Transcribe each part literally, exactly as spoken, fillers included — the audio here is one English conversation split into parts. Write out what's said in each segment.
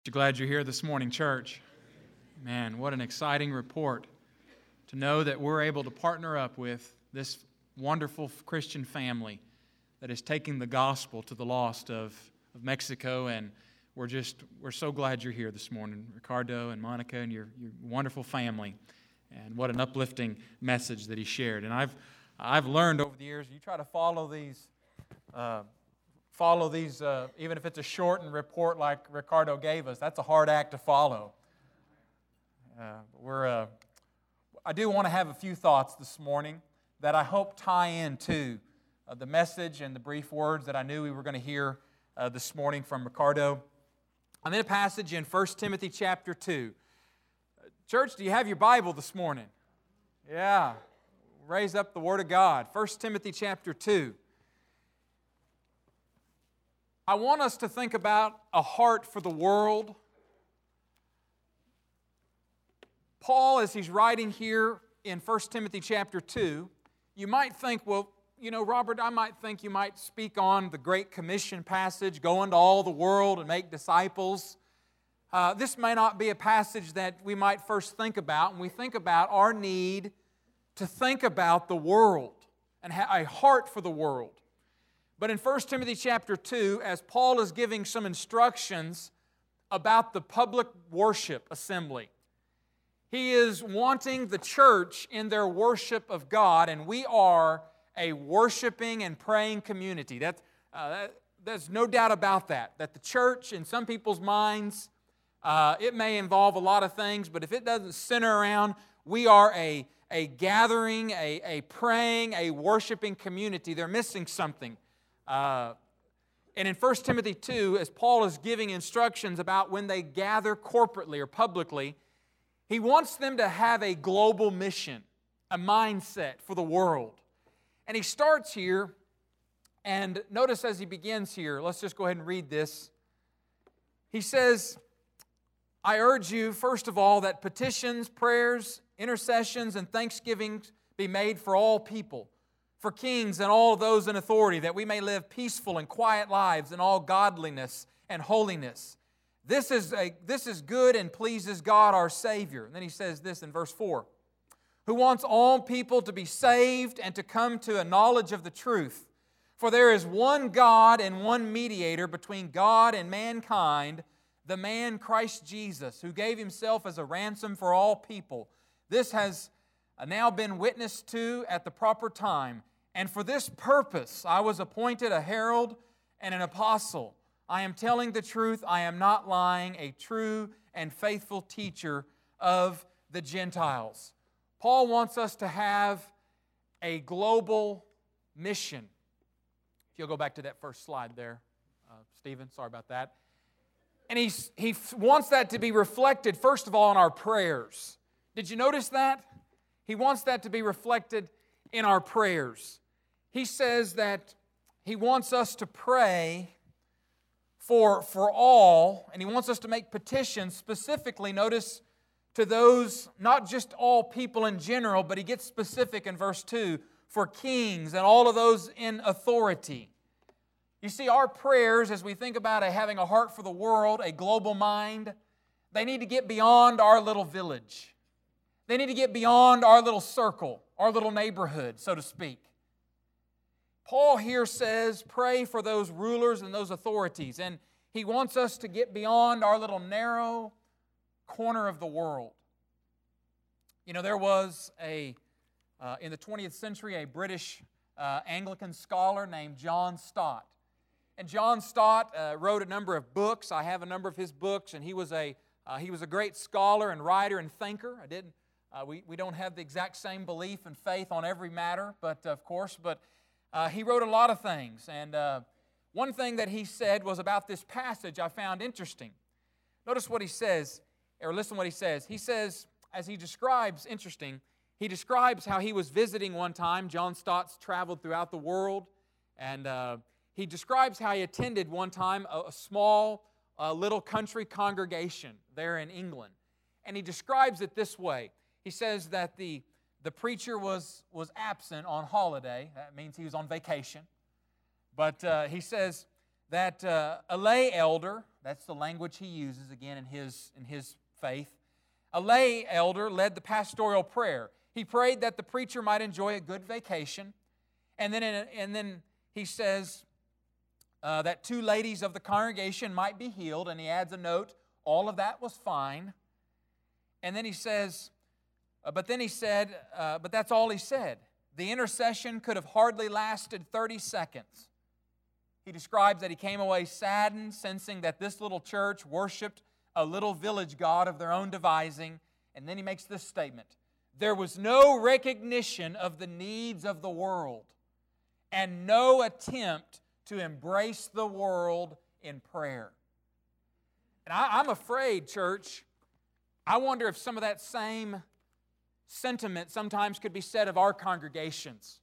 Glad you're here this morning, church. Man, what an exciting report to know that we're able to partner up with this wonderful Christian family that is taking the gospel to the lost of, of Mexico, and we're just, we're so glad you're here this morning, Ricardo and Monica and your, your wonderful family, and what an uplifting message that he shared. And I've, I've learned over the years, you try to follow these uh, follow these, uh, even if it's a shortened report like Ricardo gave us, that's a hard act to follow. Uh, we're, uh, I do want to have a few thoughts this morning that I hope tie into uh, the message and the brief words that I knew we were going to hear uh, this morning from Ricardo. I'm in a passage in First Timothy chapter two. Church, do you have your Bible this morning? Yeah. Raise up the Word of God. First Timothy chapter two. I want us to think about a heart for the world. Paul, as he's writing here in First Timothy chapter two, you might think, well, you know, Robert, I might think you might speak on the Great Commission passage, go into all the world and make disciples. Uh, this may not be a passage that we might first think about when we think about our need to think about the world and have a heart for the world. But in First Timothy chapter two, as Paul is giving some instructions about the public worship assembly, he is wanting the church in their worship of God, and we are a worshiping and praying community. That, uh, that, there's no doubt about that, that the church, in some people's minds, uh, it may involve a lot of things, but if it doesn't center around, we are a, a gathering, a, a praying, a worshiping community, they're missing something. Uh, and in First Timothy two, as Paul is giving instructions about when they gather corporately or publicly, he wants them to have a global mission, a mindset for the world. And he starts here, and notice as he begins here, let's just go ahead and read this. He says, I urge you, first of all, that petitions, prayers, intercessions, and thanksgivings be made for all people, for kings and all those in authority, that we may live peaceful and quiet lives in all godliness and holiness. This is, a, this is good and pleases God our Savior. And then he says this in verse four, who wants all people to be saved and to come to a knowledge of the truth. For there is one God and one mediator between God and mankind, the man Christ Jesus, who gave himself as a ransom for all people. This has now been witnessed to at the proper time. And for this purpose I was appointed a herald and an apostle. I am telling the truth, I am not lying, a true and faithful teacher of the Gentiles. Paul wants us to have a global mission. If you'll go back to that first slide there, uh, Stephen, sorry about that. And he's, he wants that to be reflected, first of all, in our prayers. Did you notice that? He wants that to be reflected in our prayers. He says that he wants us to pray for, for all, and he wants us to make petitions specifically, notice, to those, not just all people in general, but he gets specific in verse two, for kings and all of those in authority. You see, our prayers, as we think about a, having a heart for the world, a global mind, they need to get beyond our little village. They need to get beyond our little circle, our little neighborhood, so to speak. Paul here says, pray for those rulers and those authorities. And he wants us to get beyond our little narrow corner of the world. You know, there was a, uh, in the twentieth century, a British uh, Anglican scholar named John Stott. And John Stott uh, wrote a number of books. I have a number of his books, and he was a, uh, he was a great scholar and writer and thinker. I didn't, uh, we, we don't have the exact same belief and faith on every matter, but of course, but Uh, he wrote a lot of things, and uh, one thing that he said was about this passage I found interesting. Notice what he says, or listen what he says. He says, as he describes, interesting, he describes how he was visiting one time. John Stott's traveled throughout the world, and uh, he describes how he attended one time a, a small uh, little country congregation there in England. And he describes it this way. He says that the The preacher was, was absent on holiday. That means he was on vacation. But uh, he says that uh, a lay elder, that's the language he uses again in his, in his faith, a lay elder led the pastoral prayer. He prayed that the preacher might enjoy a good vacation, and then, in, and then he says uh, that two ladies of the congregation might be healed, and he adds a note, all of that was fine. And then he says, uh, but then he said, uh, but that's all he said. The intercession could have hardly lasted thirty seconds. He describes that he came away saddened, sensing that this little church worshiped a little village god of their own devising. And then he makes this statement, there was no recognition of the needs of the world and no attempt to embrace the world in prayer. And I, I'm afraid, church, I wonder if some of that same sentiment sometimes could be said of our congregations.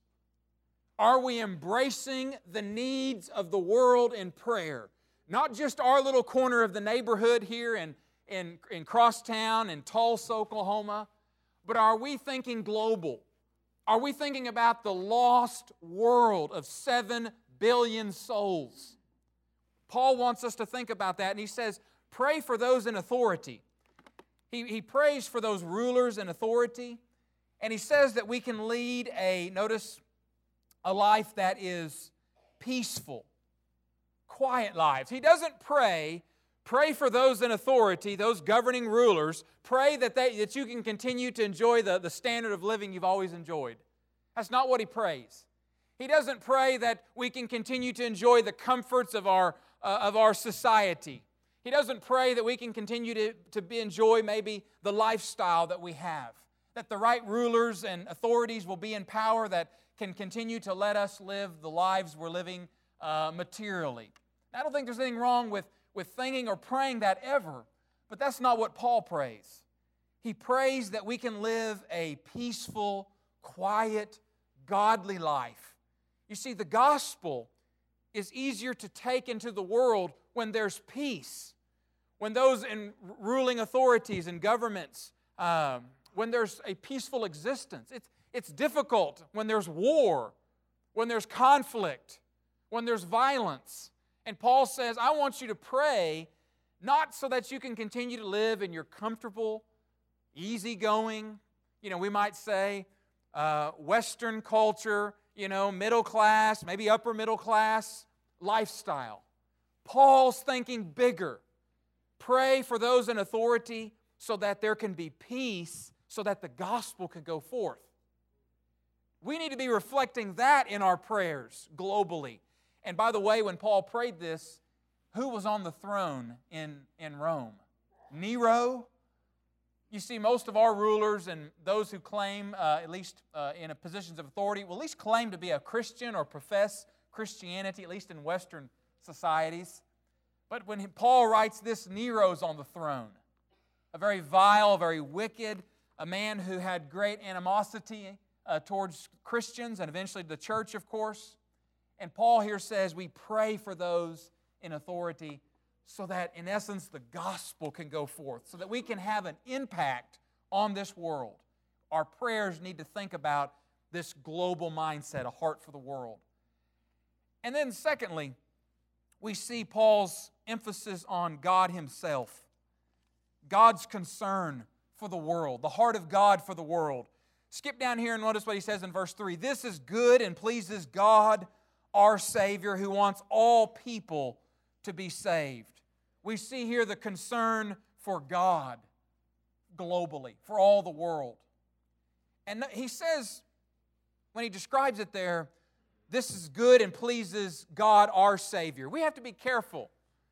Are we embracing the needs of the world in prayer? Not just our little corner of the neighborhood here in, in, in Crosstown, in Tulsa, Oklahoma, but are we thinking global? Are we thinking about the lost world of seven billion souls? Paul wants us to think about that, and he says, pray for those in authority. He, he prays for those rulers in authority, and he says that we can lead a, notice, a life that is peaceful, quiet lives. He doesn't pray, pray for those in authority, those governing rulers. Pray that, they, that you can continue to enjoy the, the standard of living you've always enjoyed. That's not what he prays. He doesn't pray that we can continue to enjoy the comforts of our, uh, of our society. He doesn't pray that we can continue to, to be, enjoy maybe the lifestyle that we have, that the right rulers and authorities will be in power that can continue to let us live the lives we're living uh, materially. I don't think there's anything wrong with, with thinking or praying that ever, but that's not what Paul prays. He prays that we can live a peaceful, quiet, godly life. You see, the gospel is easier to take into the world when there's peace, when those in ruling authorities and governments, um, when there's a peaceful existence. It's, it's difficult when there's war, when there's conflict, when there's violence. And Paul says, I want you to pray not so that you can continue to live in your comfortable, easygoing, you know, we might say, uh, Western culture, you know, middle class, maybe upper middle class lifestyle. Paul's thinking bigger. Pray for those in authority so that there can be peace, so that the gospel can go forth. We need to be reflecting that in our prayers globally. And by the way, when Paul prayed this, who was on the throne in, in Rome? Nero? You see, most of our rulers and those who claim, uh, at least uh, in a positions of authority, will at least claim to be a Christian or profess Christianity, at least in Western societies. But when Paul writes this, Nero's on the throne. A very vile, very wicked, a man who had great animosity uh, towards Christians and eventually the church, of course. And Paul here says we pray for those in authority so that, in essence, the gospel can go forth, so that we can have an impact on this world. Our prayers need to think about this global mindset, a heart for the world. And then secondly, we see Paul's emphasis on God Himself, God's concern for the world, the heart of God for the world. Skip down here and notice what he says in verse three. This is good and pleases God, our Savior, who wants all people to be saved. We see here the concern for God globally, for all the world. And he says, when he describes it there, this is good and pleases God, our Savior. We have to be careful.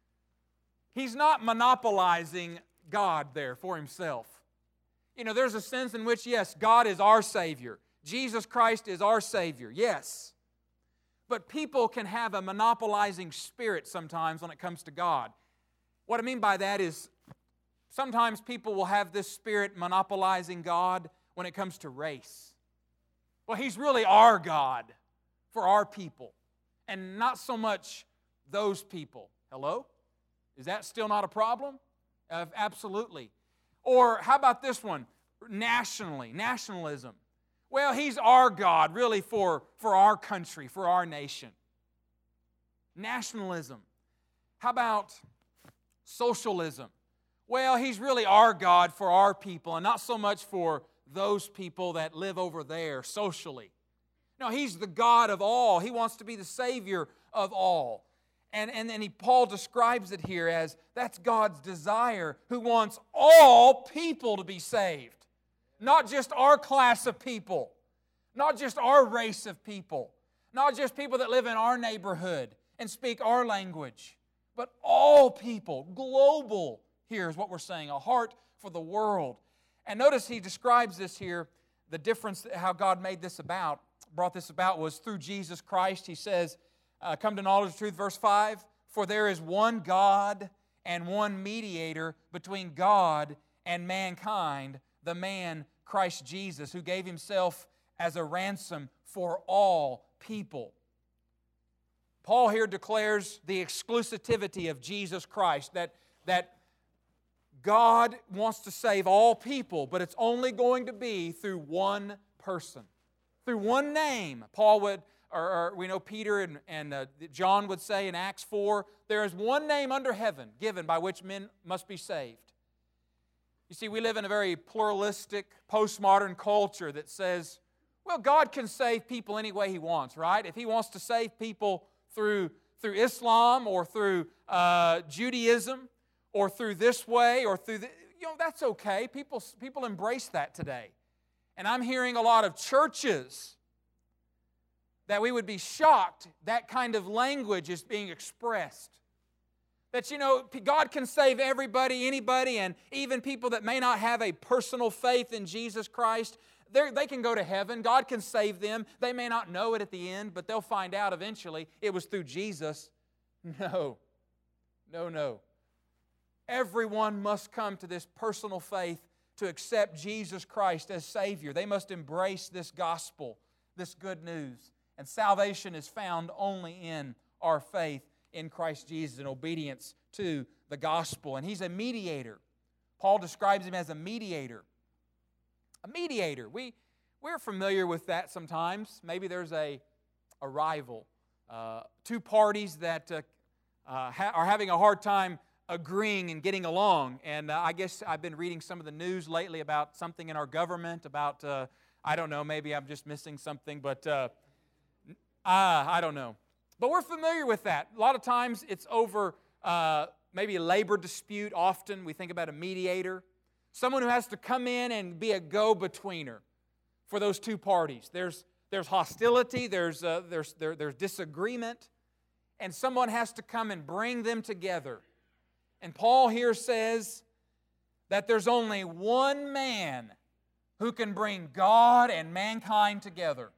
He's not monopolizing God there for Himself. You know, there's a sense in which, yes, God is our Savior. Jesus Christ is our Savior, yes. But people can have a monopolizing spirit sometimes when it comes to God. What I mean by that is sometimes people will have this spirit monopolizing God when it comes to race. Well, He's really our God for our people, and not so much those people. Hello? Is that still not a problem? Uh, absolutely. Or how about this one? Nationally, nationalism. Well, He's our God, really, for, for our country, for our nation. Nationalism. How about socialism? Well, He's really our God for our people and not so much for those people that live over there socially. No, He's the God of all. He wants to be the Savior of all. And, and then he, Paul describes it here as that's God's desire, who wants all people to be saved. Not just our class of people. Not just our race of people. Not just people that live in our neighborhood and speak our language. But all people, global, here is what we're saying, a heart for the world. And notice he describes this here, the difference, how God made this about, brought this about was through Jesus Christ. He says, uh, come to knowledge of truth, verse five, for there is one God and one mediator between God and mankind, the man Christ Jesus, who gave Himself as a ransom for all people. Paul here declares the exclusivity of Jesus Christ, that, that God wants to save all people, but it's only going to be through one person, through one name. Paul would, or, or we know Peter and, and uh, John would say in Acts four, there is one name under heaven given by which men must be saved. You see, we live in a very pluralistic, postmodern culture that says, well, God can save people any way He wants, right? If He wants to save people through, through Islam or through uh, Judaism or through this way or through, the, you know, that's okay. People, people embrace that today. And I'm hearing a lot of churches that we would be shocked that kind of language is being expressed. That, you know, God can save everybody, anybody, and even people that may not have a personal faith in Jesus Christ, they can go to heaven. God can save them. They may not know it at the end, but they'll find out eventually it was through Jesus. No, no, no. Everyone must come to this personal faith to accept Jesus Christ as Savior. They must embrace this gospel, this good news. And salvation is found only in our faith in Christ Jesus and obedience to the gospel. And He's a mediator. Paul describes Him as a mediator. A mediator. We, we're familiar with that sometimes. Maybe there's a, a rival. Uh, two parties that uh, uh, ha- are having a hard time agreeing and getting along. And uh, I guess I've been reading some of the news lately about something in our government, about, uh, I don't know, maybe I'm just missing something, but uh, uh, I don't know. But we're familiar with that. A lot of times it's over uh, maybe a labor dispute. Often we think about a mediator. Someone who has to come in and be a go-betweener for those two parties. There's, there's hostility, there's, uh, there's, there, there's disagreement, and someone has to come and bring them together. And Paul here says that there's only one man who can bring God and mankind together,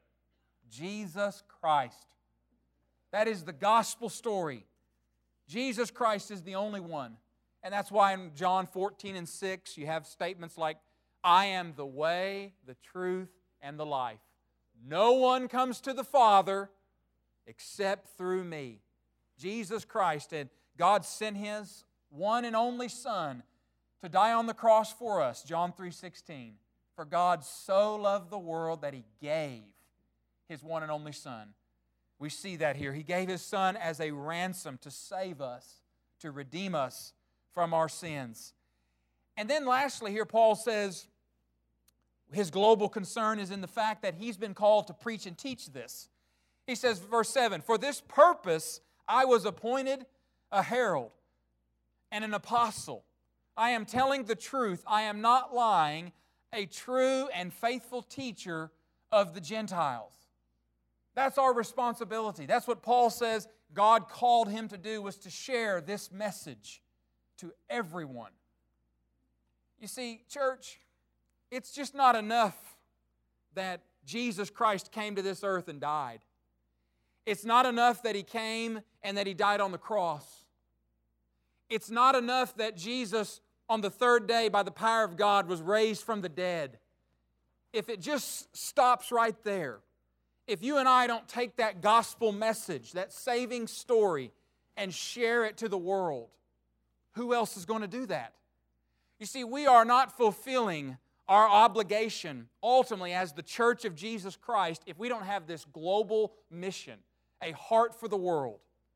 Jesus Christ. That is the gospel story. Jesus Christ is the only one. And that's why in John fourteen and six, you have statements like, I am the way, the truth, and the life. No one comes to the Father except through me. Jesus Christ, and God sent His one and only Son to die on the cross for us, John three sixteen. For God so loved the world that He gave His one and only Son. We see that here. He gave His Son as a ransom to save us, to redeem us from our sins. And then lastly here Paul says his global concern is in the fact that he's been called to preach and teach this. He says, verse seven, for this purpose I was appointed a herald and an apostle. I am telling the truth. I am not lying, a true and faithful teacher of the Gentiles. That's our responsibility. That's what Paul says God called him to do, was to share this message to everyone. You see, church, it's just not enough that Jesus Christ came to this earth and died. It's not enough that He came and that He died on the cross. It's not enough that Jesus, on the third day, by the power of God, was raised from the dead. If it just stops right there, if you and I don't take that gospel message, that saving story, and share it to the world, who else is going to do that? You see, we are not fulfilling our obligation ultimately as the church of Jesus Christ if we don't have this global mission, a heart for the world.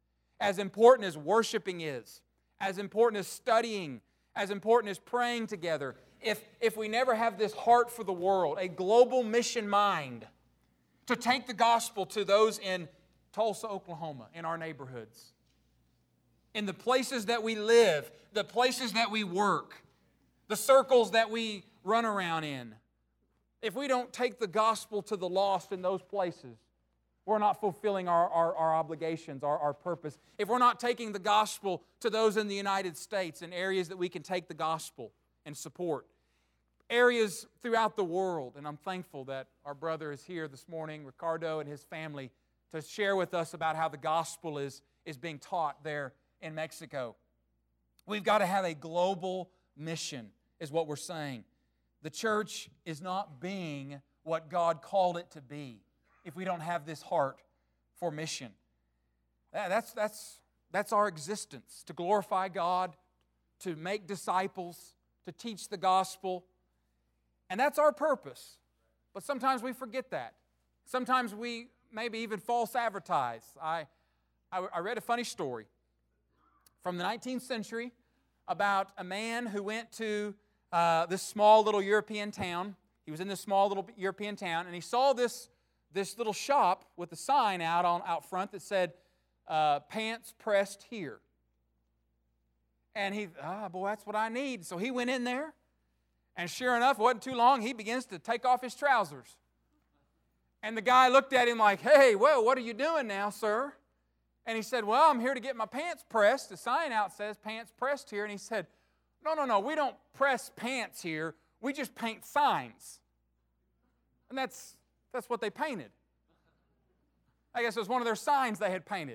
as important as worshiping is, as important as studying, as important as praying together, if, if we never have this heart for the world, a global mission mind, to take the gospel to those in Tulsa, Oklahoma, in our neighborhoods, in the places that we live, the places that we work, the circles that we run around in. If we don't take the gospel to the lost in those places, we're not fulfilling our, our, our obligations, our, our purpose. If we're not taking the gospel to those in the United States, in areas that we can take the gospel and support, areas throughout the world, and I'm thankful that our brother is here this morning, Ricardo and his family, to share with us about how the gospel is, is being taught there in Mexico. We've got to have a global mission, is what we're saying. The church is not being what God called it to be if we don't have this heart for mission. That's, that's, that's our existence, to glorify God, to make disciples, to teach the gospel. And that's our purpose. But sometimes we forget that. Sometimes we maybe even false advertise. I, I, I read a funny story from the nineteenth century about a man who went to uh, this small little European town. He was in this small little European town, and he saw this, this little shop with a sign out, on, out front that said, uh, pants pressed here. And he, ah, boy, that's what I need. So he went in there, and sure enough, it wasn't too long, he begins to take off his trousers. And the guy looked at him like, hey, well, what are you doing now, sir? And he said, well, I'm here to get my pants pressed. The sign out says pants pressed here. And he said, no, no, no, we don't press pants here. We just paint signs. And that's, that's what they painted. I guess it was one of their signs they had painted.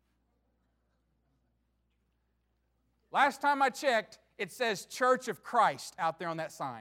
Last time I checked, it says Church of Christ out there on that sign.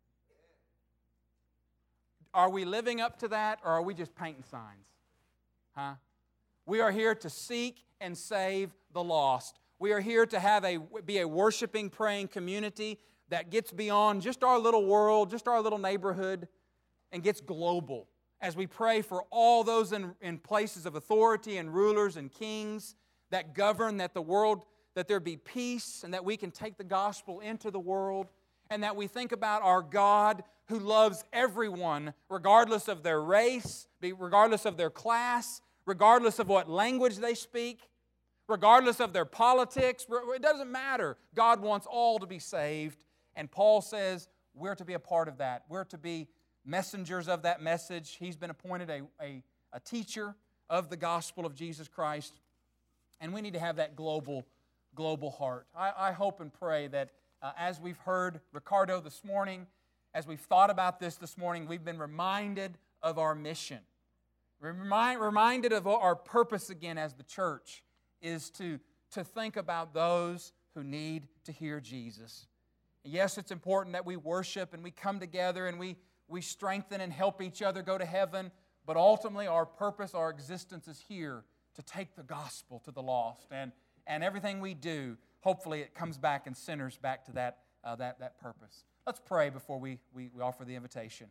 Are we living up to that, or are we just painting signs? Huh? We are here to seek and save the lost. We are here to have a be a worshiping, praying community that gets beyond just our little world, just our little neighborhood, and gets global. As we pray for all those in, in places of authority and rulers and kings that govern, that the world, that there be peace, and that we can take the gospel into the world, and that we think about our God who loves everyone, regardless of their race, regardless of their class, regardless of what language they speak, regardless of their politics. It doesn't matter. God wants all to be saved. And Paul says we're to be a part of that. We're to be messengers of that message. He's been appointed a, a, a teacher of the gospel of Jesus Christ. And we need to have that global, global heart. I, I hope and pray that uh, as we've heard Ricardo this morning, as we've thought about this this morning, we've been reminded of our mission. Remind, reminded of our purpose again as the church is to, to think about those who need to hear Jesus. And yes, it's important that we worship and we come together and we, we strengthen and help each other go to heaven, but ultimately our purpose, our existence is here to take the gospel to the lost. And, and everything we do, hopefully it comes back and centers back to that, uh, that, that purpose. Let's pray before we, we, we offer the invitation.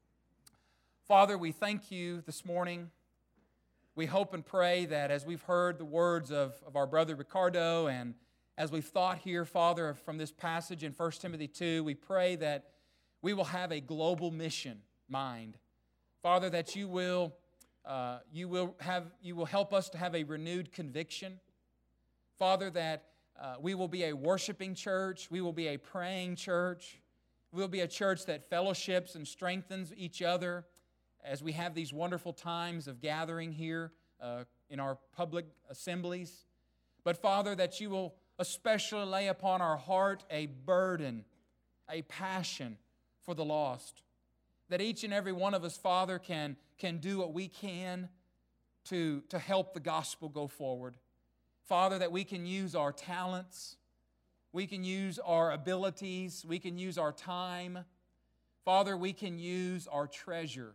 Father, we thank you this morning. We hope and pray that as we've heard the words of, of our brother Ricardo, and as we've thought here, Father, from this passage in First Timothy two, we pray that we will have a global mission mind. Father, that you will, uh, you will, have, you will help us to have a renewed conviction. Father, that uh, we will be a worshiping church. We will be a praying church. We'll be a church that fellowships and strengthens each other as we have these wonderful times of gathering here uh, in our public assemblies. But Father, that you will especially lay upon our heart a burden, a passion for the lost. That each and every one of us, Father, can, can do what we can to, to help the gospel go forward. Father, that we can use our talents, we can use our abilities, we can use our time. Father, we can use our treasure.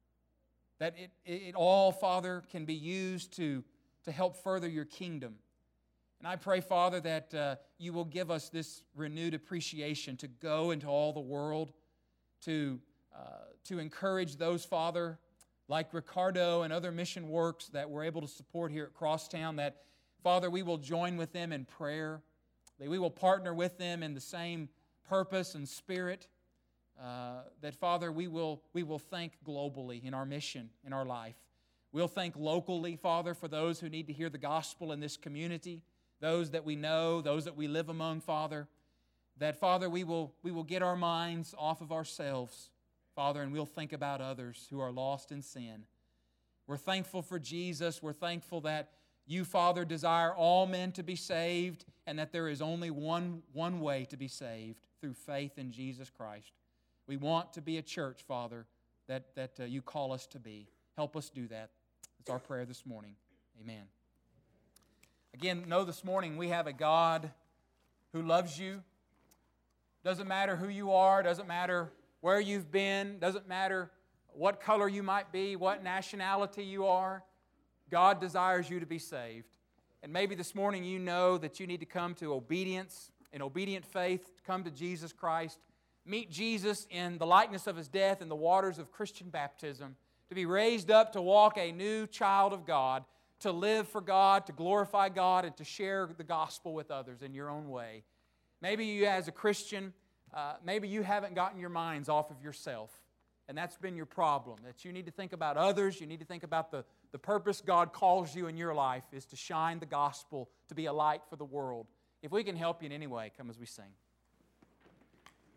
That it, it all, Father, can be used to, to help further your kingdom. And I pray, Father, that uh, you will give us this renewed appreciation to go into all the world, to, uh, to encourage those, Father, like Ricardo and other mission works that we're able to support here at Crosstown, that, Father, we will join with them in prayer, that we will partner with them in the same purpose and spirit, uh, that, Father, we will, we will think globally in our mission, in our life. We'll think locally, Father, for those who need to hear the gospel in this community, those that we know, those that we live among, Father, that, Father, we will, we will get our minds off of ourselves, Father, and we'll think about others who are lost in sin. We're thankful for Jesus. We're thankful that You, Father, desire all men to be saved and that there is only one, one way to be saved, through faith in Jesus Christ. We want to be a church, Father, that, that uh, You call us to be. Help us do that. It's our prayer this morning. Amen. Again, know this morning we have a God who loves you. Doesn't matter who you are, doesn't matter where you've been, doesn't matter what color you might be, what nationality you are. God desires you to be saved. And maybe this morning you know that you need to come to obedience, in obedient faith, come to Jesus Christ, meet Jesus in the likeness of His death in the waters of Christian baptism, to be raised up to walk a new child of God, to live for God, to glorify God, and to share the gospel with others in your own way. Maybe you as a Christian, uh, maybe you haven't gotten your minds off of yourself, and that's been your problem, that you need to think about others, you need to think about the, the purpose God calls you in your life is to shine the gospel, to be a light for the world. If we can help you in any way, come as we sing.